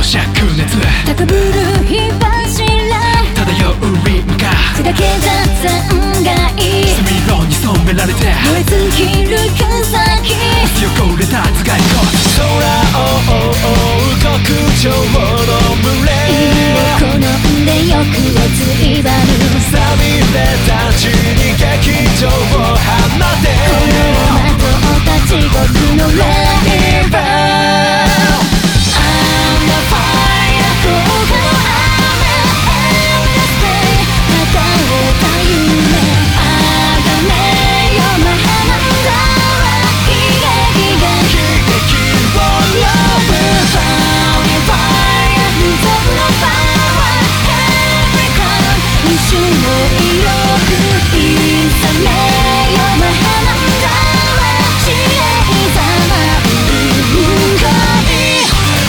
灼熱高ぶる火柱漂うリンが砕けた残骸墨色に染められて燃え尽きる草木汚れた頭蓋骨空を覆う極上の群れ好んで欲をついばるさびれた地に劇場を放てこのまとった地獄のレイバー I'm the fire 高価の雨 Endless day 与えた夢あがめよマハマンダは悲劇が悲劇を Love Fire Fire 無属のパワー Every cloud 一瞬の威力いさめよマハマンダは知恵ざまう向かい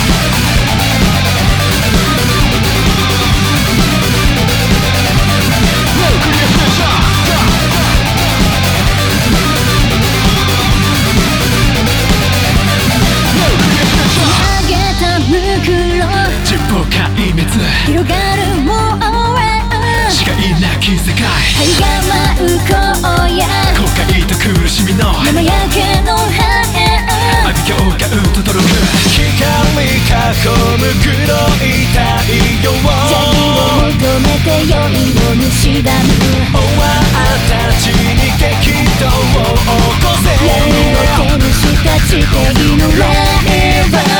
投げた袋実法壊滅広がるもう視界なき世界はいが舞う荒野後悔と苦しみの生焼けの破片阿鼻教がうとどろく光囲む黒い太陽邪気を求めて酔いを蝕むお前たちに激闘を起こせ闇の手にした地底のレイバー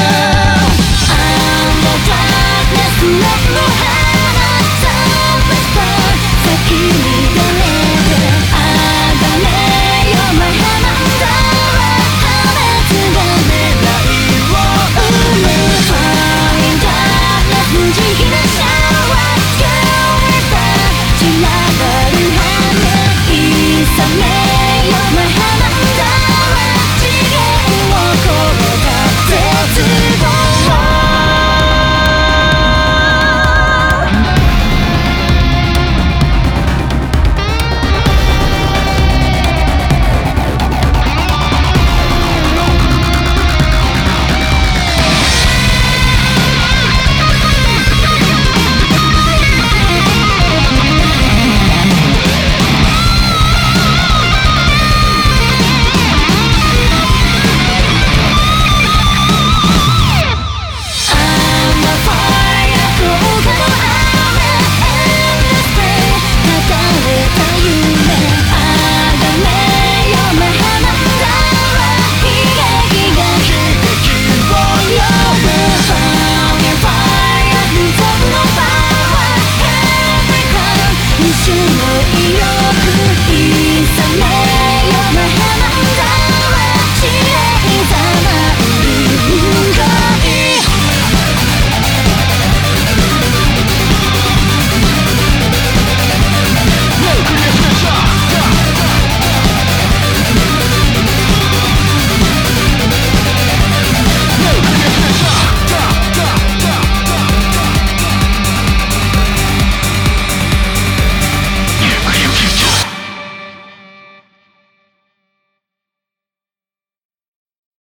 I'm the darkness の花先に出れてあがめよマハマンダは破滅が未来を生む Flying darkness 無慈悲なシャワー Scary bird 散らばる羽いさめよマハマンダは次元を超えた絶